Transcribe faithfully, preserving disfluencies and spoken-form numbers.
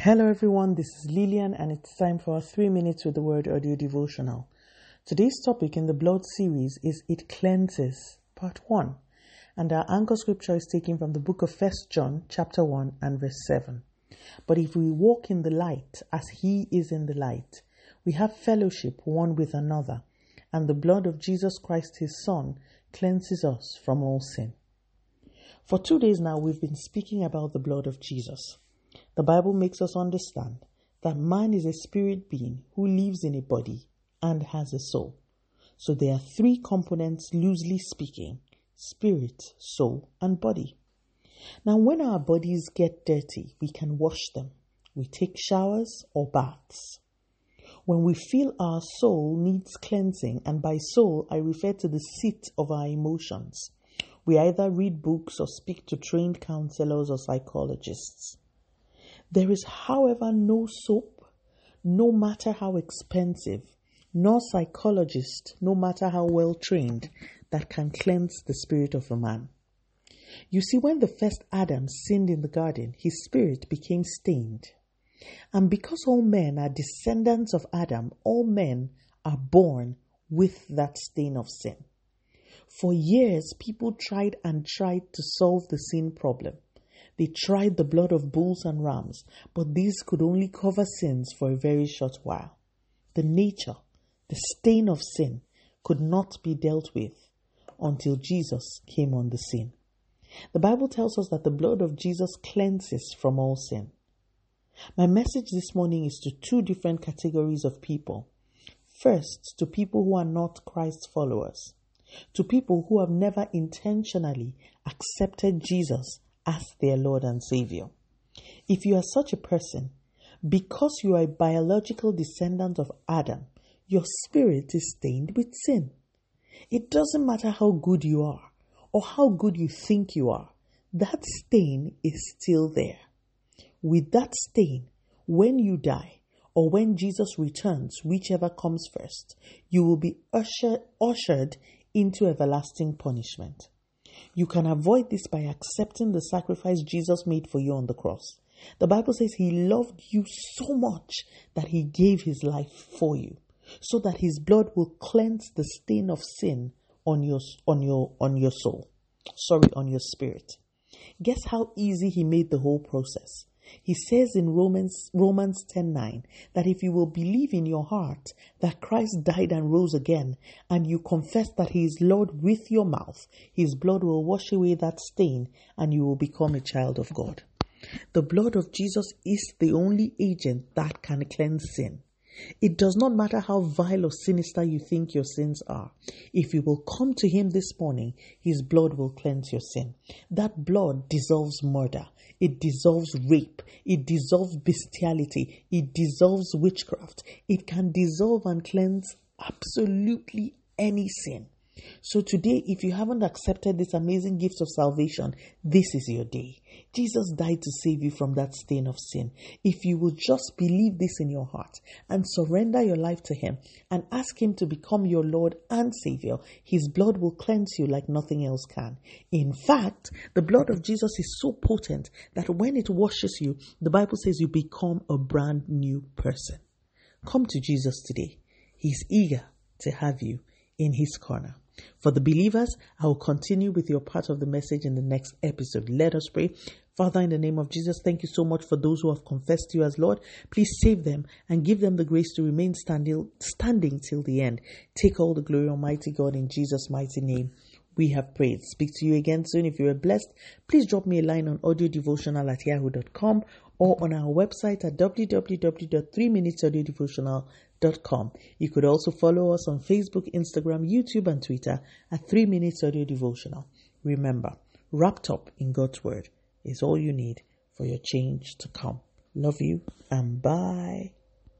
Hello everyone, this is Lillian and it's time for our three minutes with the word audio devotional. Today's topic in the blood series is It Cleanses, part one. And our anchor scripture is taken from the book of First John, chapter one and verse seven. But if we walk in the light as he is in the light, we have fellowship one with another, and the blood of Jesus Christ his Son cleanses us from all sin. For two days now we've been speaking about the blood of Jesus. The Bible makes us understand that man is a spirit being who lives in a body and has a soul. So there are three components, loosely speaking: spirit, soul, and body. Now, when our bodies get dirty, we can wash them. We take showers or baths. When we feel our soul needs cleansing, and by soul I refer to the seat of our emotions, we either read books or speak to trained counselors or psychologists. There is, however, no soap, no matter how expensive, nor psychologist, no matter how well trained, that can cleanse the spirit of a man. You see, when the first Adam sinned in the garden, his spirit became stained. And because all men are descendants of Adam, all men are born with that stain of sin. For years, people tried and tried to solve the sin problem. They tried the blood of bulls and rams, but these could only cover sins for a very short while. The nature, the stain of sin, could not be dealt with until Jesus came on the scene. The Bible tells us that the blood of Jesus cleanses from all sin. My message this morning is to two different categories of people. First, to people who are not Christ followers, to people who have never intentionally accepted Jesus as their Lord and Savior. If you are such a person, because you are a biological descendant of Adam, your spirit is stained with sin. It doesn't matter how good you are or how good you think you are, that stain is still there. With that stain, when you die or when Jesus returns, whichever comes first, you will be ushered, ushered into everlasting punishment. You can avoid this by accepting the sacrifice Jesus made for you on the cross. The Bible says he loved you so much that he gave his life for you, so that his blood will cleanse the stain of sin on your on your on your soul. Sorry, on your spirit. Guess how easy he made the whole process. He says in Romans Romans ten nine that if you will believe in your heart that Christ died and rose again, and you confess that he is Lord with your mouth, his blood will wash away that stain and you will become a child of God. The blood of Jesus is the only agent that can cleanse sin. It does not matter how vile or sinister you think your sins are. If you will come to him this morning, his blood will cleanse your sin. That blood dissolves murder. It dissolves rape. It dissolves bestiality. It dissolves witchcraft. It can dissolve and cleanse absolutely any sin. So today, if you haven't accepted this amazing gift of salvation, this is your day. Jesus died to save you from that stain of sin. If you will just believe this in your heart and surrender your life to him and ask him to become your Lord and Savior, his blood will cleanse you like nothing else can. In fact, the blood of Jesus is so potent that when it washes you, the Bible says you become a brand new person. Come to Jesus today. He's eager to have you in his corner. For the believers, I will continue with your part of the message in the next episode. Let us pray. Father, in the name of Jesus, thank you so much for those who have confessed you as Lord. Please save them and give them the grace to remain standing, standing till the end. Take all the glory, Almighty God, in Jesus' mighty name. We have prayed. Speak to you again soon. If you are blessed, please drop me a line on audio devotional at yahoo dot com or on our website at w w w dot three minutes audio devotional dot com. You could also follow us on Facebook, Instagram, YouTube, and Twitter at three minutes audio devotional. Remember, wrapped up in God's word is all you need for your change to come. Love you and bye.